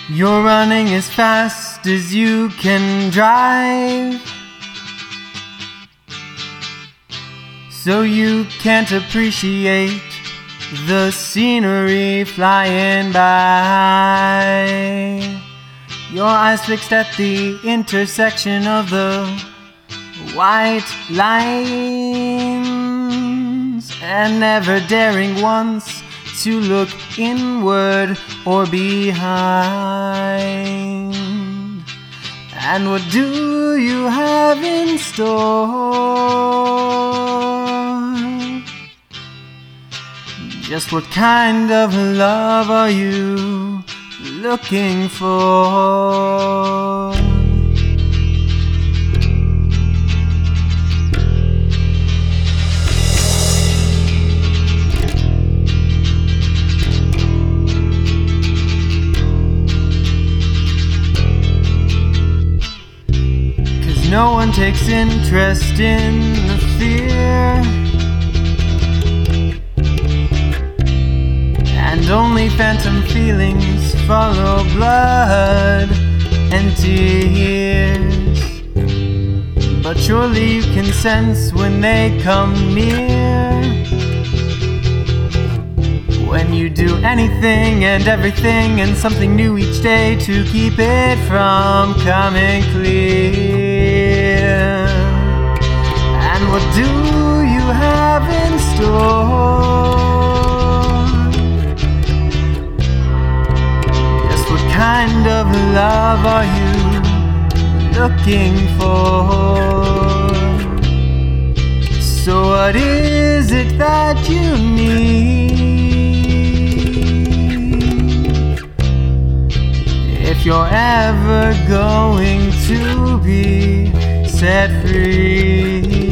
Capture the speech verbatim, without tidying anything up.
You're running as fast as you can drive, so you can't appreciate the scenery flying by. Your eyes fixed at the intersection of the white lines, and never daring once to look inward or behind. And what do you have in store? Just what kind of love are you looking for? 'Cause no one takes interest in the fear, and only phantom feelings follow blood and tears. But surely you can sense when they come near, when you do anything and everything and something new each day to keep it from coming clear. And what do you have in store? Kind of love are you looking for? So what is it that you need? If you're ever going to be set free.